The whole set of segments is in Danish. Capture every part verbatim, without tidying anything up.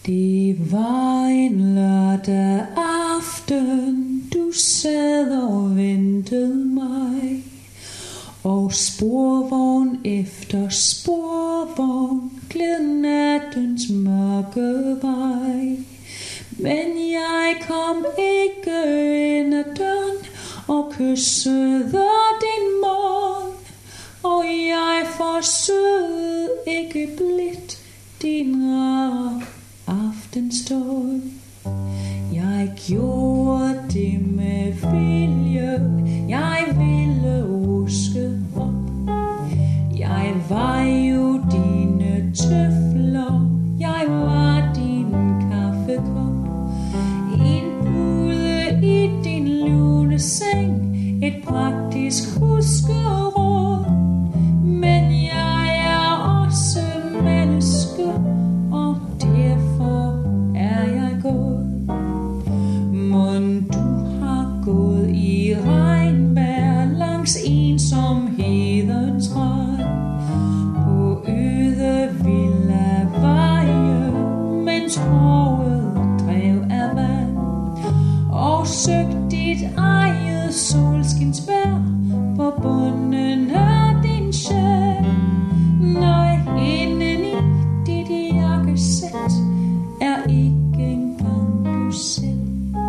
Det var en lørdag aften, du sad og ventede mig, og sporvogn efter sporvogn gled nattens mørke vej. Men jeg kom ikke ind ad døren og kyssede din mund, og jeg forsøgte ikke blidt din rare aftenstund. Jeg gjorde det med vilje, jeg ville ruske op. Jeg var jo dine tøfler, jeg var din kaffekop. En pude i din lune seng, et praktisk huskeråd. Men jeg er også menneske, og derfor er jeg gået. Mon du har gået i regnvejr langs ensomhedens rand, på øde vilde veje, mens håret drev af vand, og søgt dit eget solskinsvejr på bunden af din sjæl. Nej, inden i dit jakkesæt er ikke engang du selv.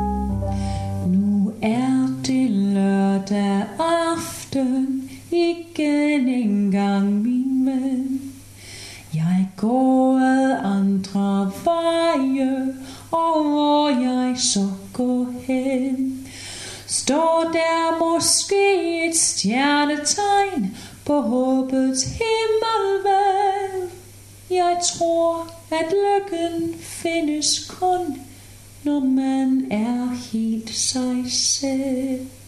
Nu er det lørdag aften, igen en gang min ven. Jeg går ad andre veje, og hvor jeg så går hen, står der måske et stjernetegn på håbets himmelvæv. Jeg tror, at lykken findes kun, når man er helt sig selv.